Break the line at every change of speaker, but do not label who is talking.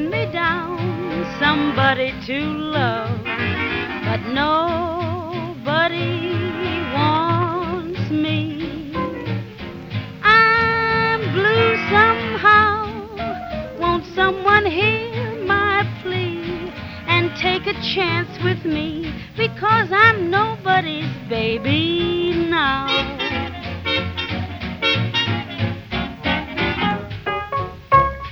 hand me down, somebody to love, but nobody wants me. I'm blue somehow. Won't someone hear my plea and take a chance with me? Because I'm nobody